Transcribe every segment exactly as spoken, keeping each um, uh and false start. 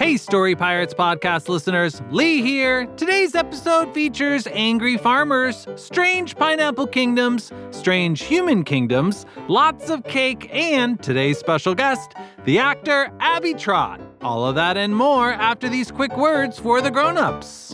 Hey, Story Pirates podcast listeners, Lee here. Today's episode features angry farmers, strange pineapple kingdoms, strange human kingdoms, lots of cake, and today's special guest, the actor Abby Trott. All of that and more after these quick words for the grown-ups.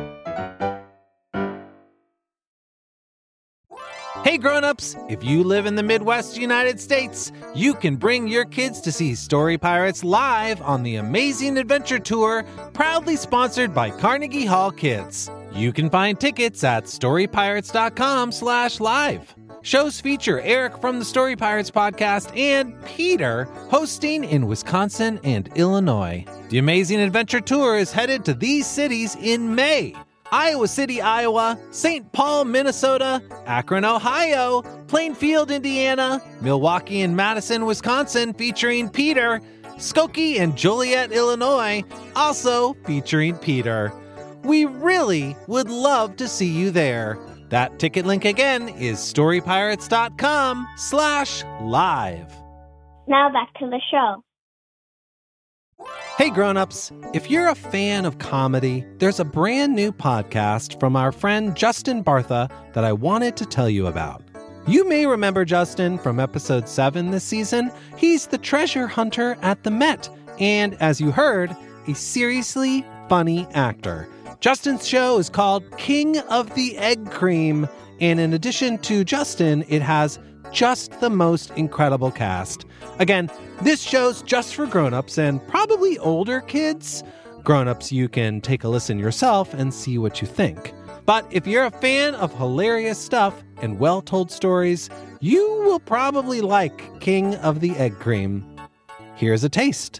Hey grown-ups, if you live in the Midwest United States, you can bring your kids to see Story Pirates live on the Amazing Adventure Tour, proudly sponsored by Carnegie Hall Kids. You can find tickets at storypirates.com slash live. Shows feature Eric from the Story Pirates podcast and Peter hosting in Wisconsin and Illinois. The Amazing Adventure Tour is headed to these cities in May. Iowa City, Iowa, Saint Paul, Minnesota, Akron, Ohio, Plainfield, Indiana, Milwaukee and Madison, Wisconsin, featuring Peter, Skokie and Joliet, Illinois, also featuring Peter. We really would love to see you there. That ticket link again is storypirates.com slash live. Now back to the show. Hey grown-ups, if you're a fan of comedy, there's a brand new podcast from our friend Justin Bartha that I wanted to tell you about. You may remember Justin from episode seven this season. He's the treasure hunter at the Met, and as you heard, a seriously funny actor. Justin's show is called King of the Egg Cream, and in addition to Justin, it has just the most incredible cast. Again, this show's just for grown-ups and probably older kids. Grown-ups, you can take a listen yourself and see what you think. But if you're a fan of hilarious stuff and well-told stories, you will probably like King of the Egg Cream. Here's a taste.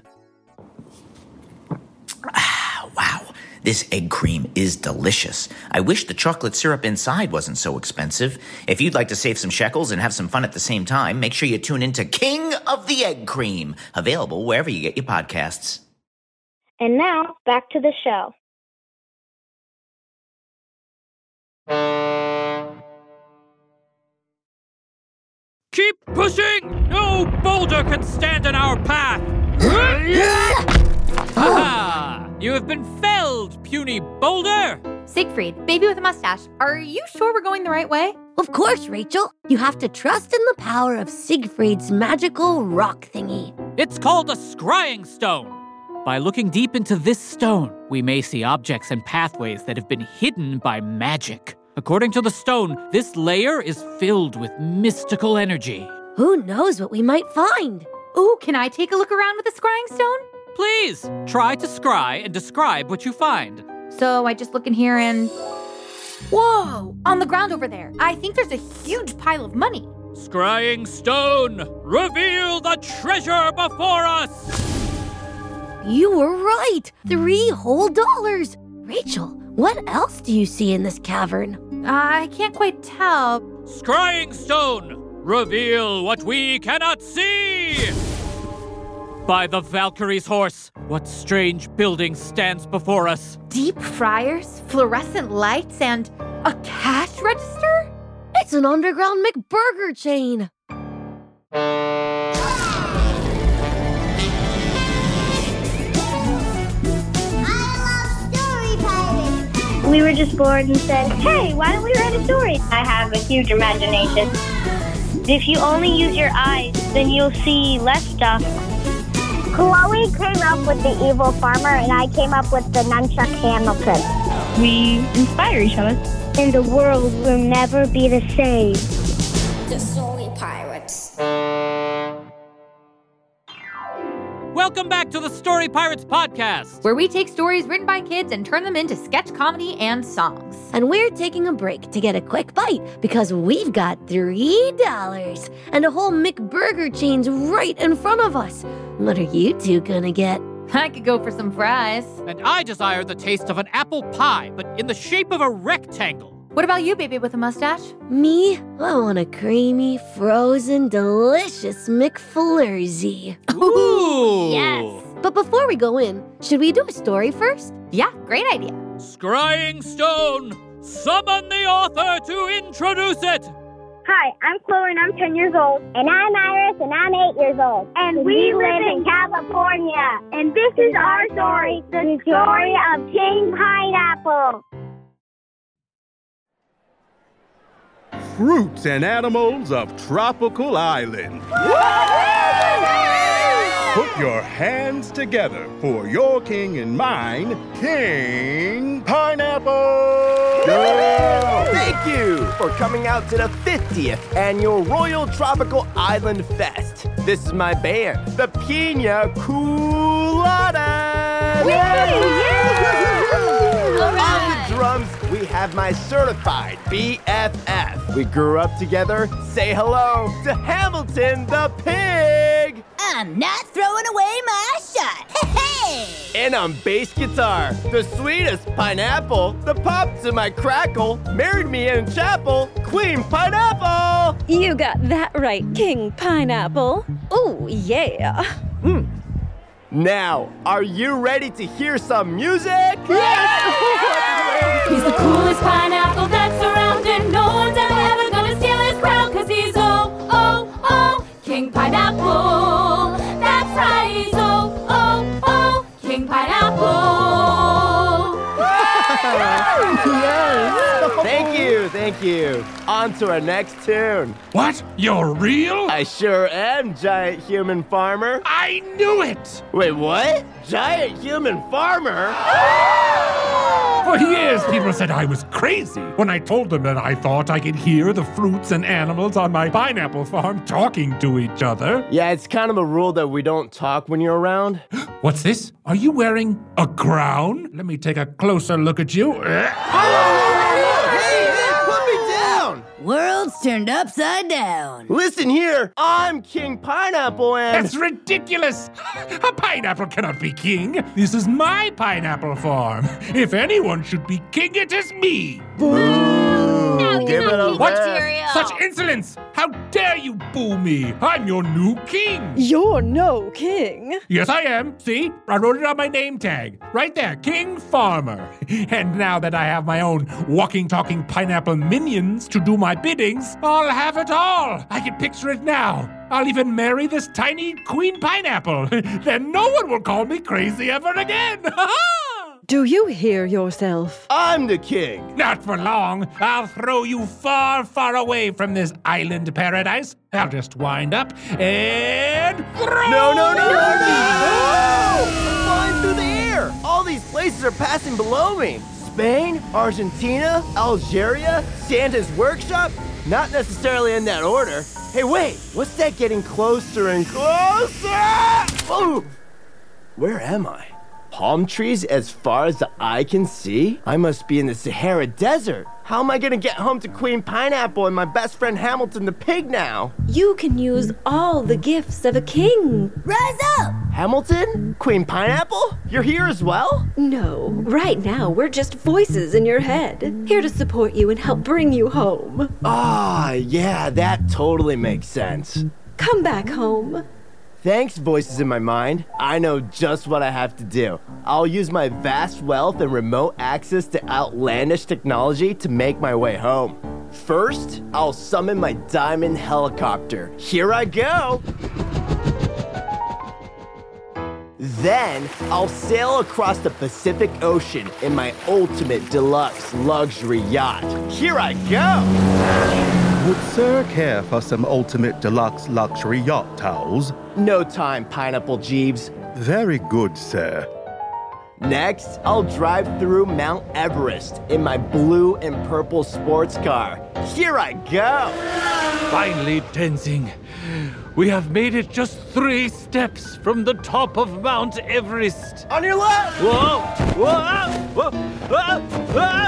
Wow. This egg cream is delicious. I wish the chocolate syrup inside wasn't so expensive. If you'd like to save some shekels and have some fun at the same time, make sure you tune into King of the Egg Cream, available wherever you get your podcasts. And now, back to the show. Keep pushing! No boulder can stand in our path! Aha! You have been felled, puny boulder! Siegfried, baby with a mustache, are you sure we're going the right way? Of course, Rachel. You have to trust in the power of Siegfried's magical rock thingy. It's called a scrying stone. By looking deep into this stone, we may see objects and pathways that have been hidden by magic. According to the stone, this layer is filled with mystical energy. Who knows what we might find? Ooh, can I take a look around with the scrying stone? Please, try to scry and describe what you find. So I just look in here and... Whoa! On the ground over there, I think there's a huge pile of money. Scrying stone, reveal the treasure before us! You were right! Three whole dollars! Rachel, what else do you see in this cavern? I can't quite tell. Scrying stone, reveal what we cannot see! By the Valkyrie's horse, what strange building stands before us? Deep fryers, fluorescent lights, and a cash register? It's an underground McBurger chain. We were just bored and said, hey, why don't we write a story? I have a huge imagination. If you only use your eyes, then you'll see less stuff. Chloe came up with the evil farmer, and I came up with the nunchuck Hamilton. We inspire each other. And the world will never be the same. The Story Pirates. Welcome back to the Story Pirates podcast, where we take stories written by kids and turn them into sketch comedy and songs. And we're taking a break to get a quick bite because we've got three dollars and a whole McBurger chain's right in front of us. What are you two gonna get? I could go for some fries. And I desire the taste of an apple pie, but in the shape of a rectangle. What about you, baby with a mustache? Me? I want a creamy, frozen, delicious McFlurry. Ooh! Yes! But before we go in, should we do a story first? Yeah, great idea. Scrying stone, summon the author to introduce it! Hi, I'm Chloe and I'm ten years old. And I'm Iris and I'm eight years old. And we, we live in California. And this is our story, the story of King Pineapple. Fruits and animals of Tropical Island. Put your hands together for your king and mine, King Pineapple! Yeah. Thank you for coming out to the fiftieth Annual Royal Tropical Island Fest. This is my band, the Pina Coladas! On the drums, we have my certified B F F. We grew up together. Say hello to Hamilton the Pig! I'm not throwing away my shot. Hey! And on bass guitar, the sweetest Pineapple, the pop to my crackle, married me in chapel, Queen Pineapple! You got that right, King Pineapple. Ooh, yeah. Hmm. Now, are you ready to hear some music? Yes! He's the coolest pineapple that's around, and no one's ever, ever gonna steal his crown, cause he's oh, oh, oh, King Pineapple. That's right, he's oh, oh, oh, King Pineapple. Thank you, thank you. On to our next tune. What? You're real? I sure am, Giant Human Farmer. I knew it! Wait, what? Giant Human Farmer? For years, people said I was crazy when I told them that I thought I could hear the fruits and animals on my pineapple farm talking to each other. Yeah, it's kind of a rule that we don't talk when you're around. What's this? Are you wearing a crown? Let me take a closer look at you. World's turned upside down. Listen here, I'm King Pineapple and... That's ridiculous! A pineapple cannot be king. This is my pineapple farm. If anyone should be king, it is me. Boo! No, Give it a What? Material. Such insolence! How dare you boo me? I'm your new king. You're no king. Yes, I am. See? I wrote it on my name tag. Right there, King Farmer. And now that I have my own walking, talking pineapple minions to do my biddings, I'll have it all. I can picture it now. I'll even marry this tiny Queen Pineapple. Then no one will call me crazy ever again. Do you hear yourself? I'm the king. Not for long. I'll throw you far, far away from this island paradise. I'll just wind up and throw. No, no, no, no, no! no! I'm flying through the air. All these places are passing below me. Spain, Argentina, Algeria, Santa's workshop. Not necessarily in that order. Hey, wait, what's that getting closer and closer? Oh! Where am I? Palm trees as far as the eye can see? I must be in the Sahara Desert. How am I gonna get home to Queen Pineapple and my best friend Hamilton the Pig now? You can use all the gifts of a king. Rise up! Hamilton? Queen Pineapple? You're here as well? No, right now we're just voices in your head, here to support you and help bring you home. Ah, yeah, that totally makes sense. Come back home. Thanks, voices in my mind. I know just what I have to do. I'll use my vast wealth and remote access to outlandish technology to make my way home. First, I'll summon my diamond helicopter. Here I go! Then, I'll sail across the Pacific Ocean in my ultimate deluxe luxury yacht. Here I go! Would Sir care for some ultimate deluxe luxury yacht towels? No time, Pineapple Jeeves. Very good, sir. Next, I'll drive through Mount Everest in my blue and purple sports car. Here I go! Finally, Tenzing. We have made it just three steps from the top of Mount Everest. On your left! Whoa! Whoa! Whoa! Whoa! Whoa!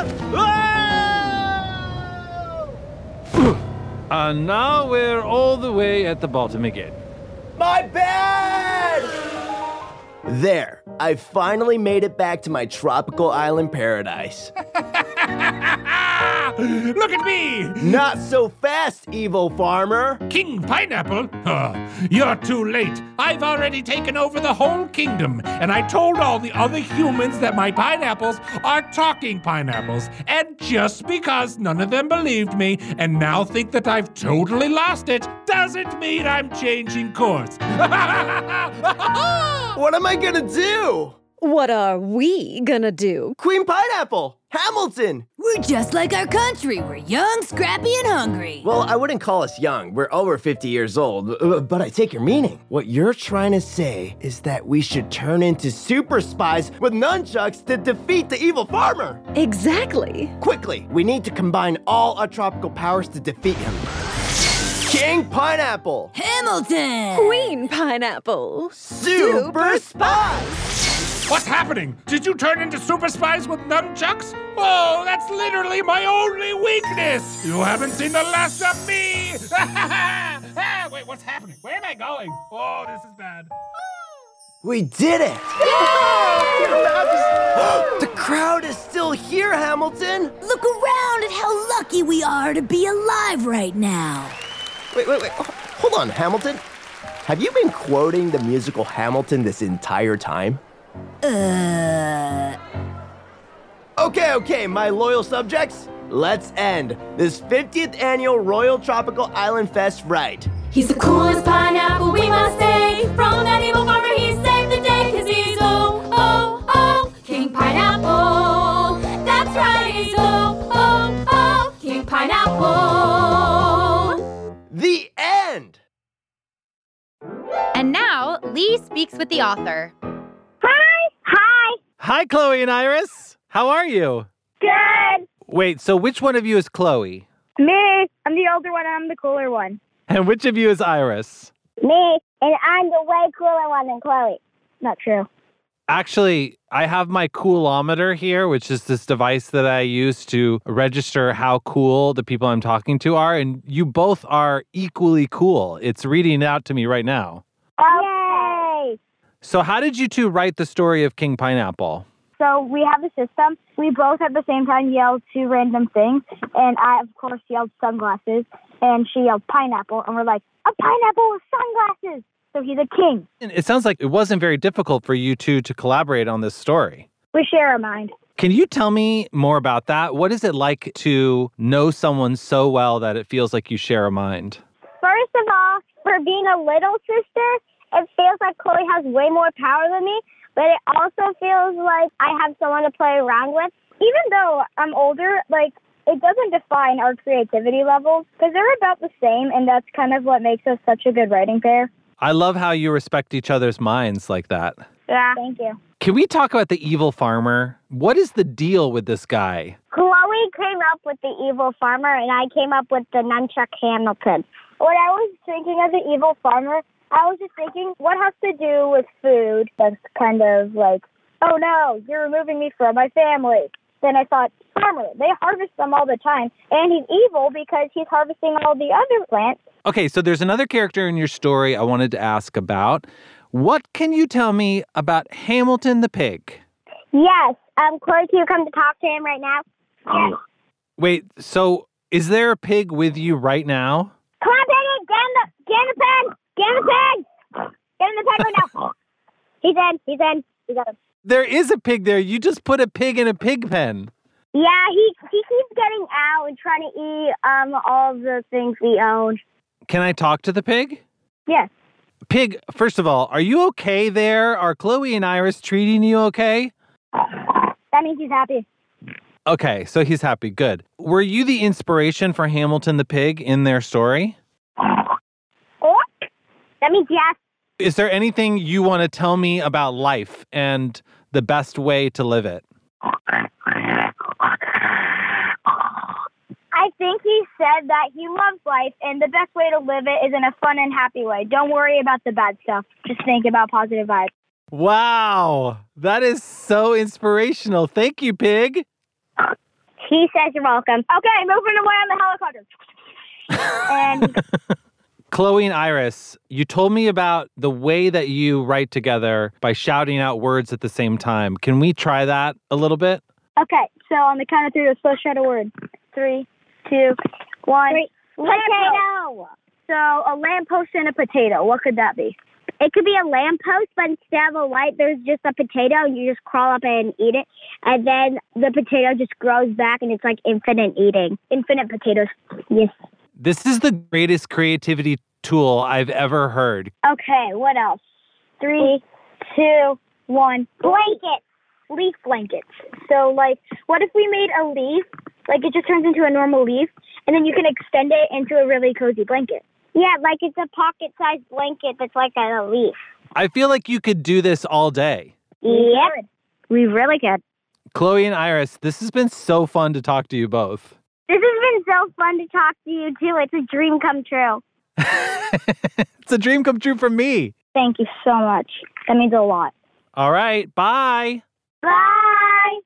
Whoa! And now we're all the way at the bottom again. My bad! There, I finally made it back to my tropical island paradise. Look at me! Not so fast, evil farmer! King Pineapple? Uh, you're too late. I've already taken over the whole kingdom, and I told all the other humans that my pineapples are talking pineapples. And just because none of them believed me and now think that I've totally lost it, doesn't mean I'm changing course. What am I gonna do? What are we gonna do? Queen Pineapple! Hamilton! We're just like our country. We're young, scrappy, and hungry. Well, I wouldn't call us young. We're over fifty years old. uh, But I take your meaning. What you're trying to say is that we should turn into super spies with nunchucks to defeat the evil farmer. Exactly. Quickly, we need to combine all our tropical powers to defeat him. King Pineapple! Hamilton! Queen Pineapple! Super spies! What's happening? Did you turn into super spies with nunchucks? Oh, that's literally my only weakness! You haven't seen the last of me! Ah, wait, what's happening? Where am I going? Oh, this is bad. We did it! The crowd is still here, Hamilton! Look around at how lucky we are to be alive right now. Wait, wait, wait. Hold on, Hamilton. Have you been quoting the musical Hamilton this entire time? Uh... Okay, okay, my loyal subjects. Let's end this fiftieth annual Royal Tropical Island Fest right. He's the coolest pineapple, we must say. From that evil farmer, he saved the day. Cause he's oh, oh, oh, King Pineapple. That's right, he's oh, oh, oh, King Pineapple. The end! And now, Lee speaks with the author. Hi! Hi! Hi, Chloe and Iris. How are you? Good! Wait, so which one of you is Chloe? Me! I'm the older one, I'm the cooler one. And which of you is Iris? Me! And I'm the way cooler one than Chloe. Not true. Actually, I have my coolometer here, which is this device that I use to register how cool the people I'm talking to are, and you both are equally cool. It's reading it out to me right now. Yay! So how did you two write the story of King Pineapple? So we have a system. We both at the same time yelled two random things, and I, of course, yelled sunglasses, and she yelled pineapple, and we're like, a pineapple with sunglasses! So he's a king. It sounds like it wasn't very difficult for you two to collaborate on this story. We share a mind. Can you tell me more about that? What is it like to know someone so well that it feels like you share a mind? First of all, for being a little sister, it feels like Chloe has way more power than me, but it also feels like I have someone to play around with. Even though I'm older, like, it doesn't define our creativity levels, because they're about the same, and that's kind of what makes us such a good writing pair. I love how you respect each other's minds like that. Yeah. Thank you. Can we talk about the evil farmer? What is the deal with this guy? Chloe came up with the evil farmer, and I came up with the nunchuck Hamilton. When I was thinking of the evil farmer, I was just thinking, what has to do with food? That's kind of like, oh no, you're removing me from my family. Then I thought, farmer, they harvest them all the time, and he's evil because he's harvesting all the other plants. Okay, so there's another character in your story I wanted to ask about. What can you tell me about Hamilton the pig? Yes. Um, Chloe, can you come to talk to him right now? Yes. Wait, so is there a pig with you right now? Come on, Piggy! Get in the, get in the pen! Get in the pig! Get in the pen right now! He's in, he's in. We got him. There is a pig there. You just put a pig in a pig pen. Yeah, he, he keeps getting out and trying to eat um all the things we own. Can I talk to the pig? Yes. Pig, first of all, are you okay there? Are Chloe and Iris treating you okay? That means he's happy. Okay, so he's happy. Good. Were you the inspiration for Hamilton the pig in their story? Oh, that means yes. Is there anything you want to tell me about life and the best way to live it? I think he said that he loves life, and the best way to live it is in a fun and happy way. Don't worry about the bad stuff. Just think about positive vibes. Wow, that is so inspirational. Thank you, Pig. He says you're welcome. Okay, moving away on the helicopter. And Chloe and Iris, you told me about the way that you write together by shouting out words at the same time. Can we try that a little bit? Okay, so on the count of three, let's both shout a word. Three, two, one. Three. Potato. So a lamppost and a potato. What could that be? It could be a lamppost, but instead of a light, there's just a potato, and you just crawl up and eat it. And then the potato just grows back, and it's like infinite eating. Infinite potatoes. Yes. This is the greatest creativity tool I've ever heard. Okay, what else? Three, two, one. Blankets. Leaf blankets. So, like, what if we made a leaf, like it just turns into a normal leaf, and then you can extend it into a really cozy blanket? Yeah, like it's a pocket-sized blanket that's like a leaf. I feel like you could do this all day. Yep. We really could. Chloe and Iris, this has been so fun to talk to you both. This has been so fun to talk to you, too. It's a dream come true. It's a dream come true for me. Thank you so much. That means a lot. All right, bye. Bye.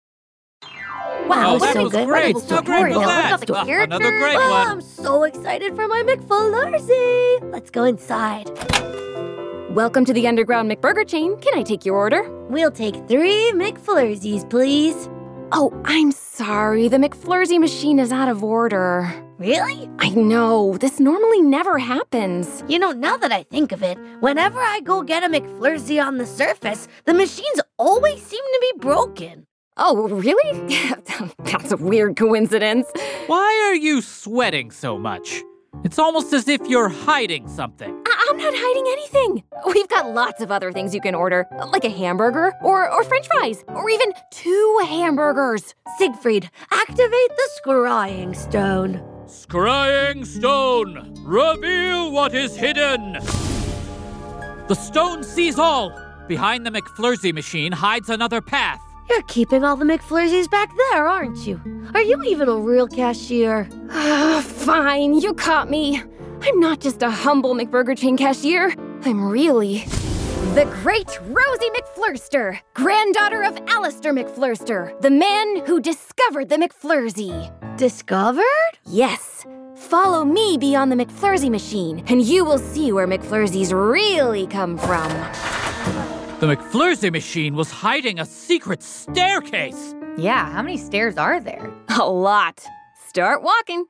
Wow, Oh, that so was good. great. Wonderful How great story. was Now, that? look at the Uh, characters. another great Oh, one. I'm so excited for my McFlurry. Let's go inside. Welcome to the Underground McBurger chain. Can I take your order? We'll take three McFlurries, please. Oh, I'm sorry. The McFlurry machine is out of order. Really? I know. This normally never happens. You know, now that I think of it, whenever I go get a McFlurry on the surface, the machines always seem to be broken. Oh, really? That's a weird coincidence. Why are you sweating so much? It's almost as if you're hiding something. I- I'm not hiding anything. We've got lots of other things you can order, like a hamburger or, or french fries, or even two hamburgers. Siegfried, activate the scrying stone. Scrying stone, reveal what is hidden. The stone sees all. Behind the McFlurry machine hides another path. You're keeping all the McFlurries back there, aren't you? Are you even a real cashier? Fine, you caught me. I'm not just a humble McBurger chain cashier. I'm really the great Rosie McFlurster, granddaughter of Alistair McFlurster, the man who discovered the McFlurry. Discovered? Yes. Follow me beyond the McFlurry machine, and you will see where McFlurries really come from. The McFlurry machine was hiding a secret staircase. Yeah, how many stairs are there? A lot. Start walking.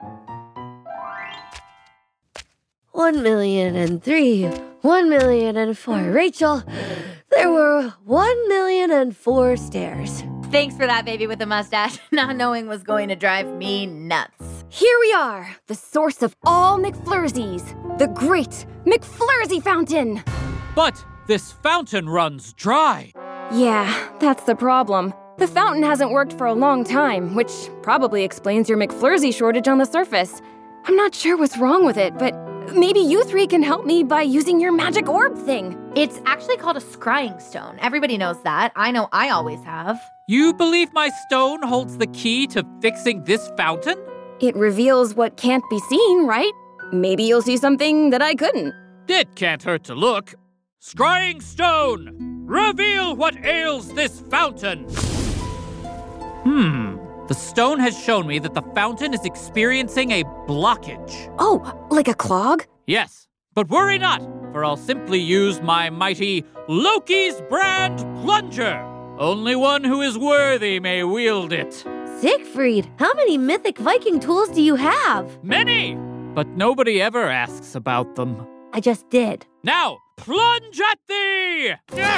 One million and three, one million and four. Rachel, there were one million and four stairs. Thanks for that, baby with a mustache. Not knowing was going to drive me nuts. Here we are, the source of all McFlurries, the great McFlurry fountain. But this fountain runs dry. Yeah, that's the problem. The fountain hasn't worked for a long time, which probably explains your McFlurry shortage on the surface. I'm not sure what's wrong with it, but maybe you three can help me by using your magic orb thing. It's actually called a scrying stone. Everybody knows that. I know I always have. You believe my stone holds the key to fixing this fountain? It reveals what can't be seen, right? Maybe you'll see something that I couldn't. It can't hurt to look. Scrying stone, reveal what ails this fountain. Hmm, the stone has shown me that the fountain is experiencing a blockage. Oh, like a clog? Yes, but worry not, for I'll simply use my mighty Loki's brand plunger. Only one who is worthy may wield it. Siegfried, how many mythic Viking tools do you have? Many, but nobody ever asks about them. I just did. Now, plunge at thee!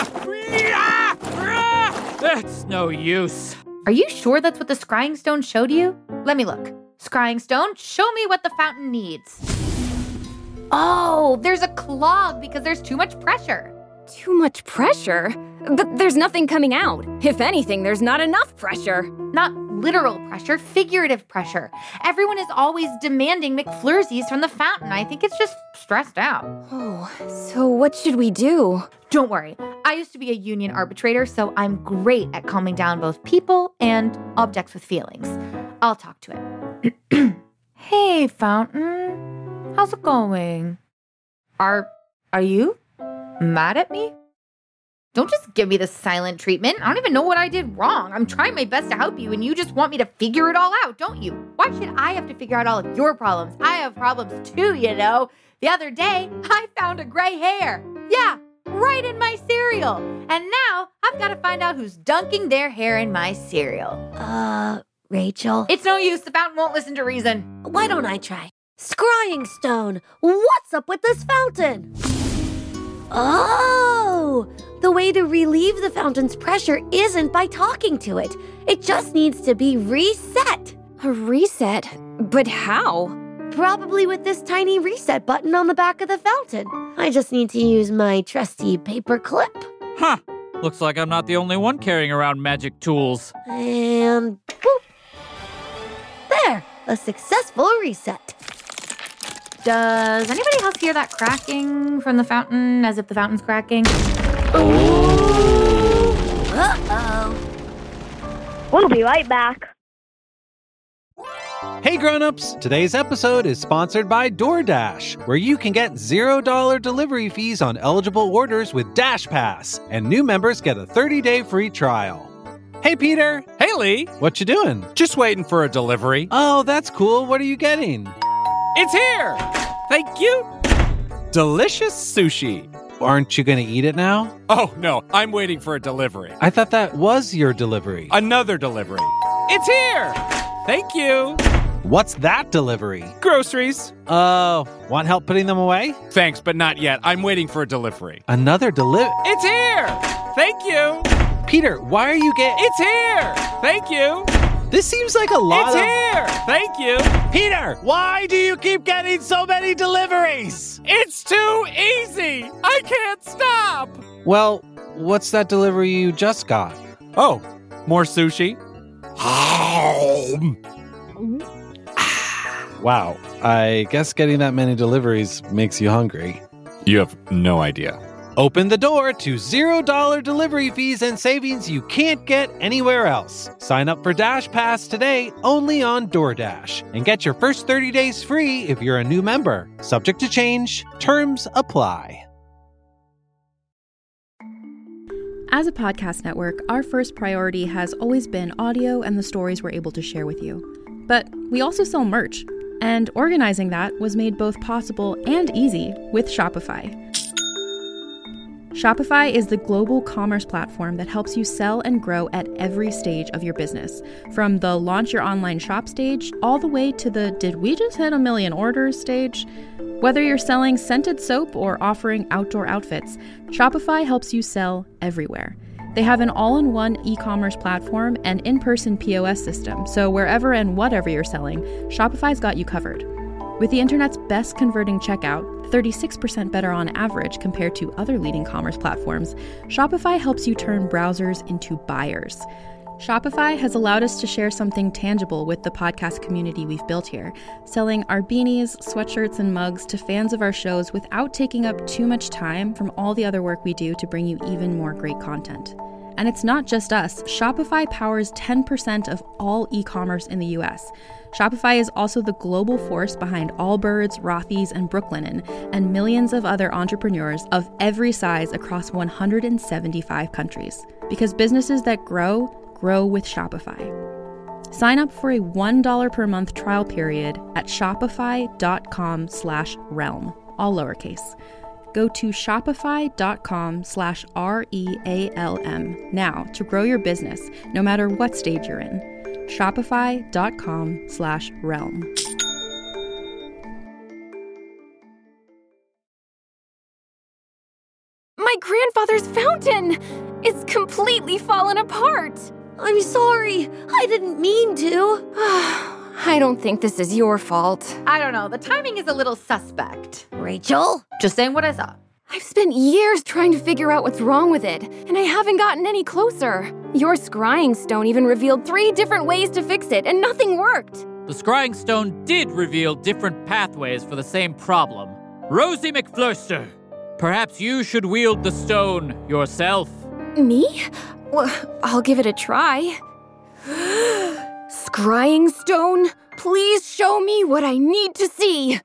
It's no use. Are you sure that's what the scrying stone showed you? Let me look. Scrying stone, show me what the fountain needs. Oh, there's a clog because there's too much pressure. Too much pressure? But there's nothing coming out. If anything, there's not enough pressure. Not literal pressure, figurative pressure. Everyone is always demanding McFlurries from the fountain. I think it's just stressed out. Oh, so what should we do? Don't worry. I used to be a union arbitrator, so I'm great at calming down both people and objects with feelings. I'll talk to it. Hey, fountain. How's it going? Are, are you mad at me? Don't just give me the silent treatment. I don't even know what I did wrong. I'm trying my best to help you, and you just want me to figure it all out, don't you? Why should I have to figure out all of your problems? I have problems too, you know. The other day, I found a gray hair. Yeah, right in my cereal. And now I've got to find out who's dunking their hair in my cereal. Uh, Rachel? It's no use. The fountain won't listen to reason. Why don't I try? Scrying stone, what's up with this fountain? Oh! The way to relieve the fountain's pressure isn't by talking to it. It just needs to be reset. A reset? But how? Probably with this tiny reset button on the back of the fountain. I just need to use my trusty paper clip. Huh. Looks like I'm not the only one carrying around magic tools. And boop. There, a successful reset. Does anybody else hear that cracking from the fountain as if the fountain's cracking? Oh. Uh-oh. We'll be right back. Hey grown-ups, today's episode is sponsored by DoorDash, where you can get zero dollars delivery fees on eligible orders with Dash Pass, and new members get a thirty-day free trial. Hey Peter. Hey Lee. What you doing? Just waiting for a delivery. Oh, that's cool. What are you getting? It's here! Thank you! Delicious sushi. Aren't you going to eat it now? Oh, no, I'm waiting for a delivery. I thought that was your delivery. Another delivery. It's here! Thank you! What's that delivery? Groceries. Oh, uh, want help putting them away? Thanks, but not yet. I'm waiting for a delivery. Another delivery? It's here! Thank you! Peter, why are you getting... It's here! Thank you! This seems like a lot it's of... It's here! Thank you! Peter, why do you keep getting so many deliveries? It's too easy! I can't stop! Well, what's that delivery you just got? Oh, more sushi? Wow, I guess getting that many deliveries makes you hungry. You have no idea. Open the door to zero dollars delivery fees and savings you can't get anywhere else. Sign up for Dash Pass today only on DoorDash and get your first thirty days free if you're a new member. Subject to change. Terms apply. As a podcast network, our first priority has always been audio and the stories we're able to share with you. But we also sell merch, and organizing that was made both possible and easy with Shopify. Shopify is the global commerce platform that helps you sell and grow at every stage of your business, from the launch your online shop stage all the way to the did we just hit a million orders stage. Whether you're selling scented soap or offering outdoor outfits, Shopify helps you sell everywhere. They have an all-in-one e-commerce platform and in-person P O S system, so wherever and whatever you're selling, Shopify's got you covered. With the internet's best converting checkout, thirty-six percent better on average compared to other leading commerce platforms, Shopify helps you turn browsers into buyers. Shopify has allowed us to share something tangible with the podcast community we've built here, selling our beanies, sweatshirts, and mugs to fans of our shows without taking up too much time from all the other work we do to bring you even more great content. And it's not just us. Shopify powers ten percent of all e-commerce in the U S. Shopify is also the global force behind Allbirds, Rothy's, and Brooklinen, and millions of other entrepreneurs of every size across one hundred seventy-five countries. Because businesses that grow, grow with Shopify. Sign up for a one dollar per month trial period at shopify.com slash realm, all lowercase. Go to shopify.com slash R-E-A-L-M now to grow your business, no matter what stage you're in. Shopify.com slash realm. My grandfather's fountain is completely fallen apart. I'm sorry. I didn't mean to. I don't think this is your fault. I don't know. The timing is a little suspect. Rachel? Just saying what I saw. I've spent years trying to figure out what's wrong with it, and I haven't gotten any closer. Your scrying stone even revealed three different ways to fix it, and nothing worked. The scrying stone did reveal different pathways for the same problem. Rosie McFlurster, perhaps you should wield the stone yourself. Me? Well, I'll give it a try. Scrying stone, please show me what I need to see.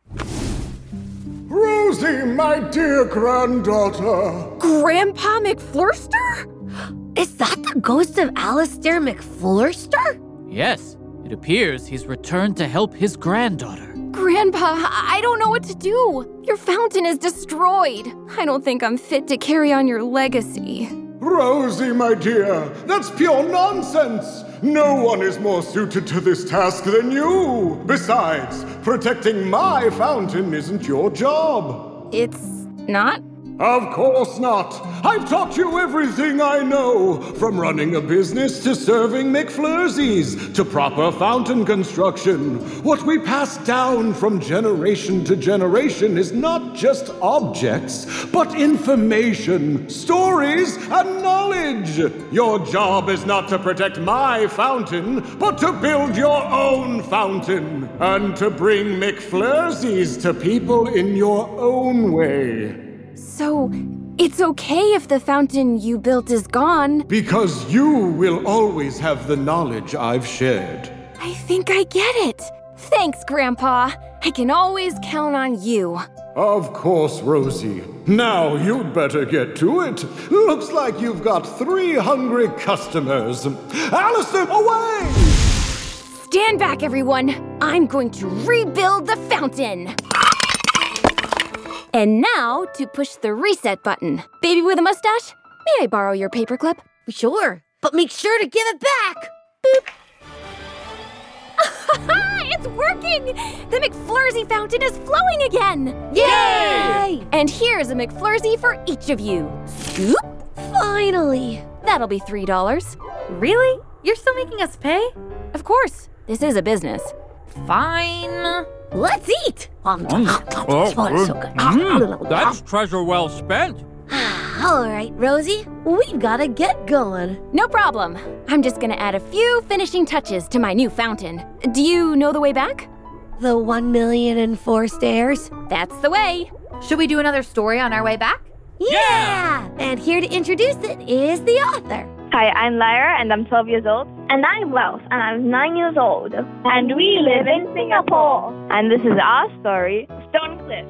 Rosie, my dear granddaughter. Grandpa McFlurster? Is that the ghost of Alistair McFlurster? Yes, it appears he's returned to help his granddaughter. Grandpa, I don't know what to do. Your fountain is destroyed. I don't think I'm fit to carry on your legacy. Rosie, my dear, that's pure nonsense. No one is more suited to this task than you. Besides, protecting my fountain isn't your job. It's not? Of course not. I've taught you everything I know, from running a business to serving McFlursies to proper fountain construction. What we pass down from generation to generation is not just objects, but information, stories, and knowledge. Your job is not to protect my fountain, but to build your own fountain, and to bring McFlursies to people in your own way. So, it's okay if the fountain you built is gone. Because you will always have the knowledge I've shared. I think I get it. Thanks, Grandpa. I can always count on you. Of course, Rosie. Now you'd better get to it. Looks like you've got three hungry customers. Alistair, away! Stand back, everyone. I'm going to rebuild the fountain. And now to push the reset button. Baby with a mustache, may I borrow your paperclip? Sure, but make sure to give it back. Boop. It's working! The McFlursie fountain is flowing again! Yay! And here's a McFlursie for each of you. Scoop? Finally. That'll be three dollars. Really? You're still making us pay? Of course. This is a business. Fine. Let's eat. Um, Mm. oh, so good. Mm. That's treasure well spent. All right, Rosie, we've got to get going. No problem. I'm just gonna add a few finishing touches to my new fountain. Do you know the way back? The one million and four stairs? That's the way. Should we do another story on our way back? Yeah! And here to introduce it is the author. Hi, I'm Lyra, and I'm twelve years old. And I'm Wells, and I'm nine years old. And we live in Singapore. And this is our story, Stone Cliff.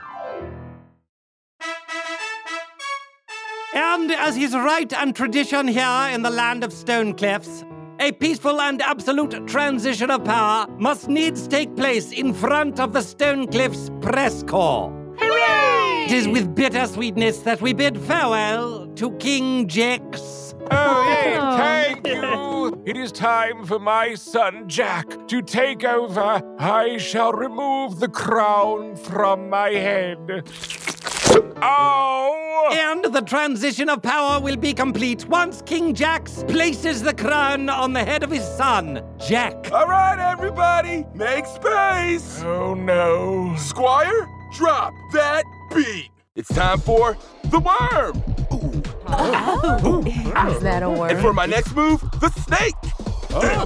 And as is right and tradition here in the land of Stone Cliffs, a peaceful and absolute transition of power must needs take place in front of the Stone Cliffs press corps. Hooray! It is with bitter sweetness that we bid farewell to King Jax. Oh, yeah, thank you. It is time for my son Jack to take over. I shall remove the crown from my head. Oh! And the transition of power will be complete once King Jax places the crown on the head of his son, Jack. All right, everybody, make space. Oh, no. Squire, drop that beat. It's time for the worm. Ooh. Oh. Is that a word? And for my next move, the snake. Oh.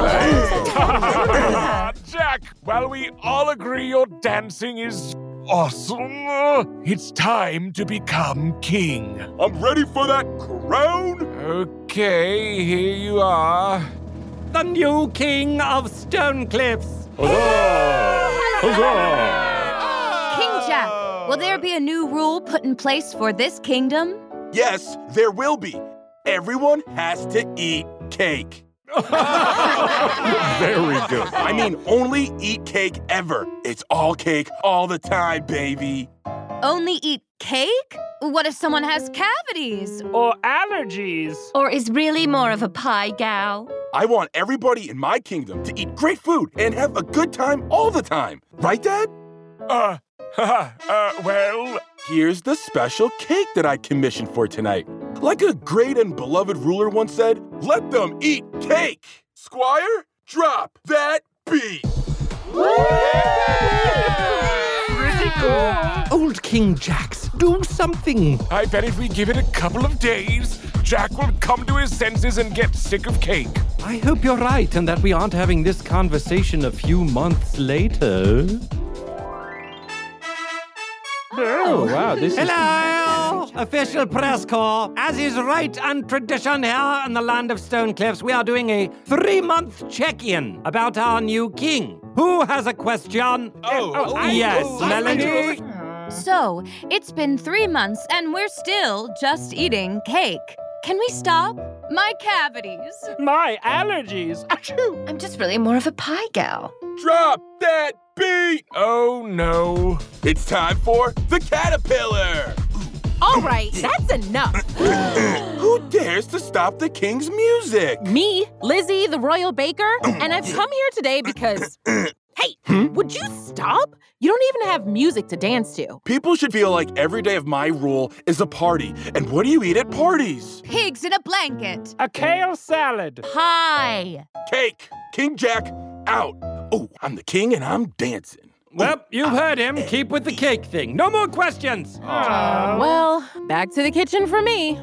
Right. Jack, while we all agree your dancing is awesome, it's time to become king. I'm ready for that crown. Okay, here you are. The new king of Stone Cliffs. Huzzah! Huzzah! King Jack, will there be a new rule put in place for this kingdom? Yes, there will be. Everyone has to eat cake. Very good. I mean, only eat cake ever. It's all cake all the time, baby. Only eat cake? What if someone has cavities? Or allergies? Or is really more of a pie gal? I want everybody in my kingdom to eat great food and have a good time all the time. Right, Dad? Uh, uh, well, here's the special cake that I commissioned for tonight. Like a great and beloved ruler once said, let them eat cake. Squire, drop that beat. Pretty cool. Old King Jax, do something. I bet if we give it a couple of days, Jack will come to his senses and get sick of cake. I hope you're right and that we aren't having this conversation a few months later. Oh, wow, this is... Hello, official press corps. As is right and tradition here in the land of Stone Cliffs, we are doing a three-month check-in about our new king. Who has a question? Oh, oh I, yes, oh, Melanie? So, it's been three months and we're still just eating cake. Can we stop? My cavities. My allergies. Achoo. I'm just really more of a pie gal. Drop that beat! Oh no. It's time for the caterpillar. All right, that's enough. Who dares to stop the king's music? Me, Lizzie, the royal baker, and I've come here today because... Hey, would you stop? You don't even have music to dance to. People should feel like every day of my rule is a party. And what do you eat at parties? Pigs in a blanket. A kale salad. Pie. Cake. King Jack, out. Oh, I'm the king and I'm dancing. Well, you've heard him. Keep with the cake thing. No more questions. Uh, well, back to the kitchen for me.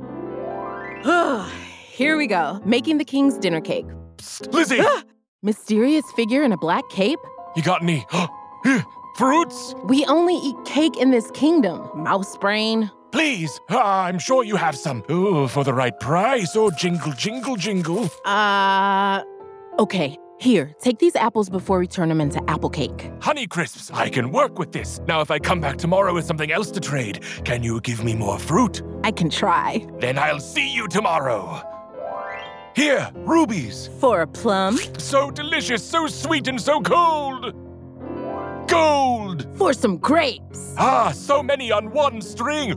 Here we go. Making the king's dinner cake. Psst, Lizzie! Mysterious figure in a black cape? You got any fruits? We only eat cake in this kingdom. Mouse brain. Please, uh, I'm sure you have some. Ooh, for the right price. Oh, jingle, jingle, jingle. Uh, okay. Here, take these apples before we turn them into apple cake. Honey Crisps, I can work with this. Now, if I come back tomorrow with something else to trade, can you give me more fruit? I can try. Then I'll see you tomorrow. Here, rubies. For a plum. So delicious, so sweet, and so cold. Gold. For some grapes. Ah, so many on one string.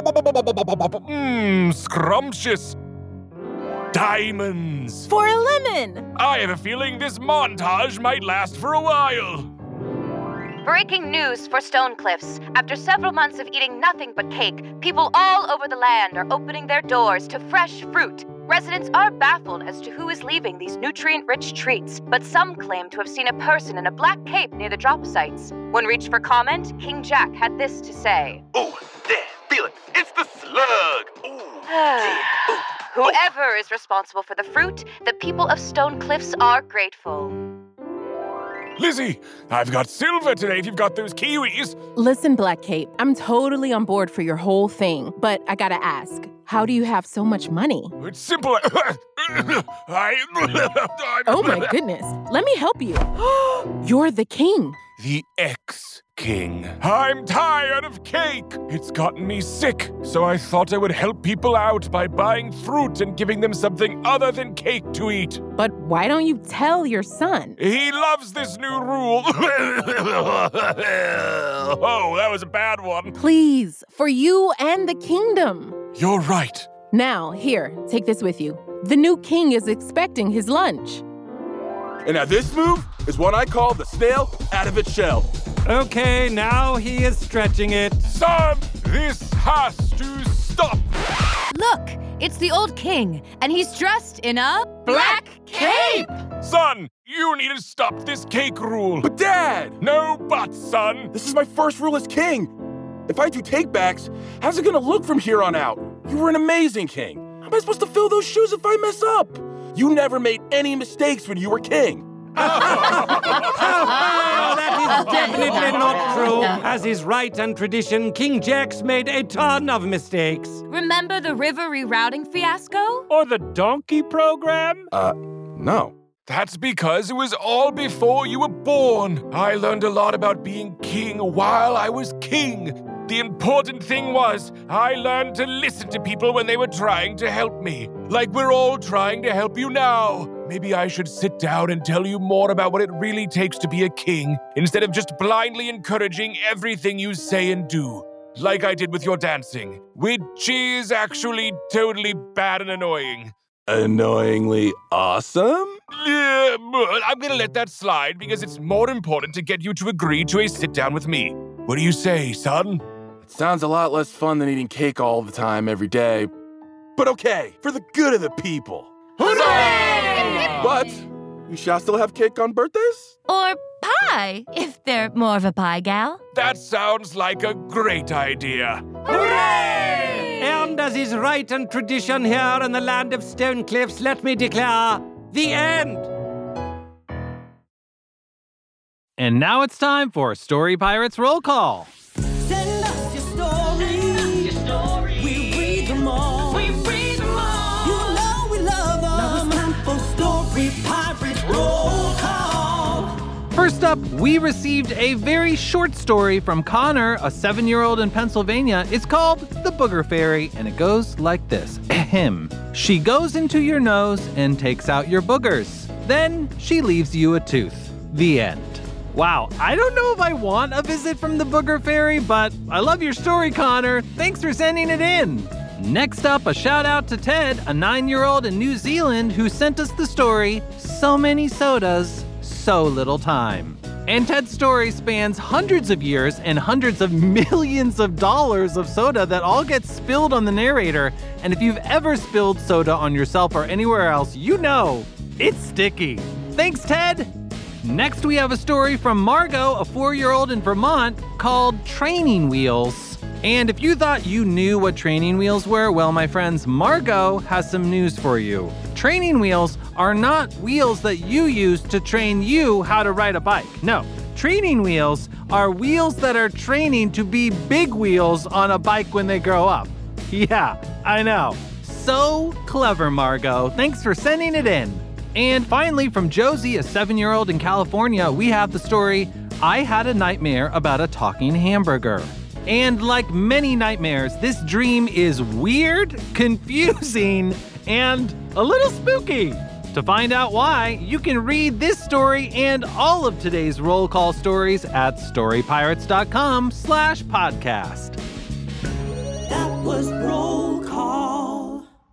Mmm, scrumptious. Diamonds. For a lemon. I have a feeling this montage might last for a while. Breaking news for Stonecliffs. After several months of eating nothing but cake, people all over the land are opening their doors to fresh fruit. Residents are baffled as to who is leaving these nutrient-rich treats, but some claim to have seen a person in a black cape near the drop sites. When reached for comment, King Jack had this to say. Oh, there, feel it. It's the slug. Ooh, yeah. Ooh. Whoever is responsible for the fruit, the people of Stonecliffs are grateful. Lizzie, I've got silver today if you've got those kiwis. Listen, Black Cape, I'm totally on board for your whole thing, but I gotta ask, how do you have so much money? It's simple. I... Oh my goodness, let me help you. You're the king. The ex-king. I'm tired of cake. It's gotten me sick, so I thought I would help people out by buying fruit and giving them something other than cake to eat. But why don't you tell your son? He loves this new rule. Oh, that was a bad one. Please, for you and the kingdom. You're right. Now, here, take this with you. The new king is expecting his lunch. And now this move is what I call the snail out of its shell. Okay, now he is stretching it. Son, this has to stop. Look, it's the old king, and he's dressed in a black cape. Son, you need to stop this cake rule. But Dad! No buts, son. This is my first rule as king. If I do take-backs, how's it gonna look from here on out? You were an amazing king. How am I supposed to fill those shoes if I mess up? You never made any mistakes when you were king. Oh, that is definitely not true. As is right and tradition, King Jack's made a ton of mistakes. Remember the river rerouting fiasco? Or the donkey program? Uh, no. That's because it was all before you were born. I learned a lot about being king while I was king. The important thing was, I learned to listen to people when they were trying to help me. Like we're all trying to help you now. Maybe I should sit down and tell you more about what it really takes to be a king, instead of just blindly encouraging everything you say and do. Like I did with your dancing, which is actually totally bad and annoying. Annoyingly awesome? Yeah, but I'm gonna let that slide because it's more important to get you to agree to a sit down with me. What do you say, son? It sounds a lot less fun than eating cake all the time every day. But okay, for the good of the people. Hooray! But you shall still have cake on birthdays? Or pie, if they're more of a pie gal. That sounds like a great idea. Hooray! And as is right and tradition here in the land of Stonecliffs, let me declare the end. And now it's time for Story Pirates Roll Call. Send us your stories. Your stories. We read them all. We read them all. You know we love them. Now it's time for Story Pirates Roll Call. First up, we received a very short story from Connor, a seven-year-old in Pennsylvania. It's called The Booger Fairy, and it goes like this. Ahem. She goes into your nose and takes out your boogers. Then she leaves you a tooth. The end. Wow, I don't know if I want a visit from the Booger Fairy, but I love your story, Connor. Thanks for sending it in. Next up, a shout out to Ted, a nine-year-old in New Zealand who sent us the story, So Many Sodas, So Little Time. And Ted's story spans hundreds of years and hundreds of millions of dollars of soda that all get spilled on the narrator. And if you've ever spilled soda on yourself or anywhere else, you know it's sticky. Thanks, Ted. Next, we have a story from Margot, a four-year-old in Vermont, called Training Wheels. And if you thought you knew what training wheels were, well, my friends, Margot has some news for you. Training wheels are not wheels that you use to train you how to ride a bike. No, training wheels are wheels that are training to be big wheels on a bike when they grow up. Yeah, I know. So clever, Margot. Thanks for sending it in. And finally, from Josie, a seven-year-old in California, we have the story, I Had a Nightmare About a Talking Hamburger. And like many nightmares, this dream is weird, confusing, and a little spooky. To find out why, you can read this story and all of today's roll call stories at storypirates.com slash podcast. That was roll call.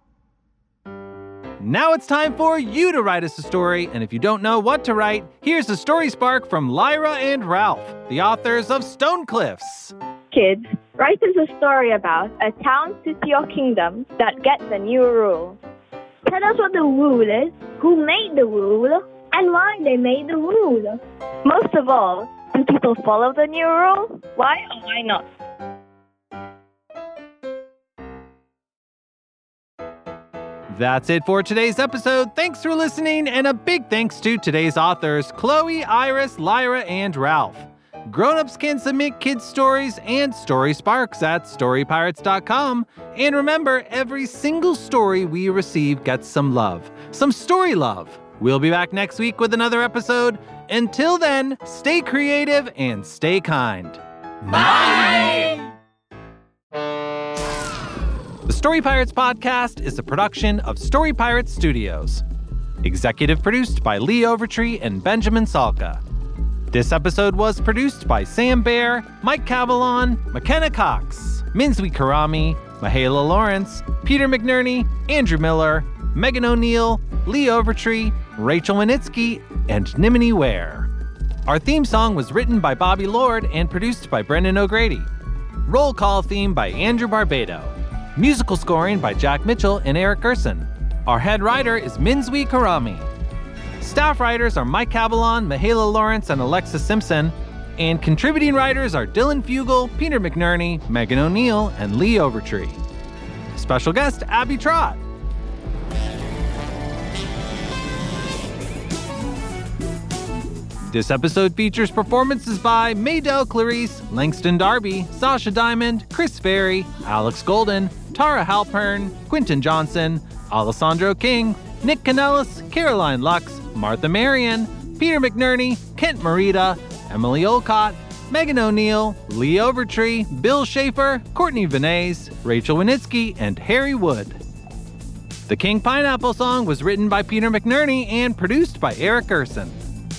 Now it's time for you to write us a story, and if you don't know what to write, here's a story spark from Lyra and Ralph, the authors of Stone Cliffs. Kids, write us a story about a town, city, or kingdom that gets a new rule. Tell us what the rule is, who made the rule, and why they made the rule. Most of all, do people follow the new rule? Why or why not? That's it for today's episode. Thanks for listening, and a big thanks to today's authors, Chloe, Iris, Lyra, and Ralph. Grown-ups can submit kids' stories and story sparks at story pirates dot com. And remember, every single story we receive gets some love, some story love. We'll be back next week with another episode. Until then, stay creative and stay kind. Bye! The Story Pirates podcast is a production of Story Pirates Studios. Executive produced by Lee Overtree and Benjamin Salka. This episode was produced by Sam Baer, Mike Cavalon, McKenna Cox, Minzwi Karami, Mahala Lawrence, Peter McNerney, Andrew Miller, Megan O'Neill, Lee Overtree, Rachel Winitsky, and Nimini Ware. Our theme song was written by Bobby Lord and produced by Brendan O'Grady. Roll call theme by Andrew Barbado. Musical scoring by Jack Mitchell and Eric Gerson. Our head writer is Minzwi Karami. Staff writers are Mike Cavalon, Mahala Lawrence, and Alexis Simpson. And contributing writers are Dylan Fugel, Peter McNerney, Megan O'Neill, and Lee Overtree. Special guest, Abby Trott. This episode features performances by Maydell Clarice, Langston Darby, Sasha Diamond, Chris Ferry, Alex Golden, Tara Halpern, Quinton Johnson, Alessandro King, Nick Kanellis, Caroline Lux, Martha Marion, Peter McNerney, Kent Marita, Emily Olcott, Megan O'Neill, Lee Overtree, Bill Schaefer, Courtney Vinays, Rachel Winitsky, and Harry Wood. The King Pineapple song was written by Peter McNerney and produced by Eric Gerson.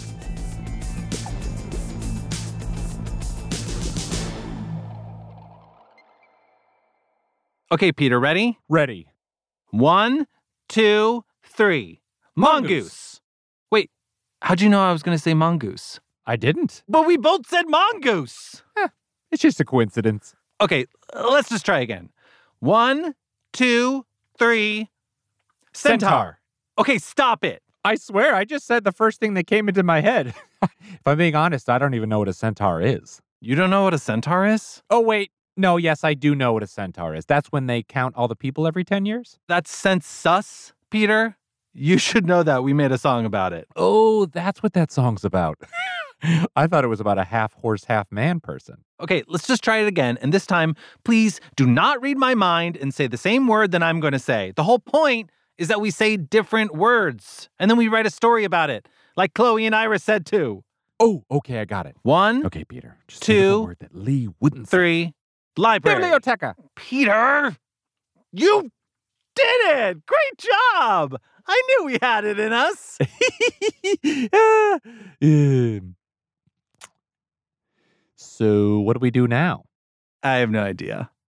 Okay, Peter, ready? Ready. One, two, three. Mongoose. mongoose. Wait, how'd you know I was going to say mongoose? I didn't. But we both said mongoose. Eh, it's just a coincidence. Okay, let's just try again. One, two, three. Centaur. Centaur. Okay, stop it. I swear, I just said the first thing that came into my head. If I'm being honest, I don't even know what a centaur is. You don't know what a centaur is? Oh, wait. No, yes, I do know what a centaur is. That's when they count all the people every ten years? That's census, Peter. You should know that. We made a song about it. Oh, that's what that song's about. I thought it was about a half-horse, half-man person. Okay, let's just try it again. And this time, please do not read my mind and say the same word that I'm going to say. The whole point is that we say different words, and then we write a story about it, like Chloe and Iris said too. Oh, okay, I got it. One. Okay, Peter. Just two. Think of a word that Lee wouldn't say. Three. Library. Biblioteca. Peter, you did it! Great job! I knew we had it in us. um, So what do we do now? I have no idea.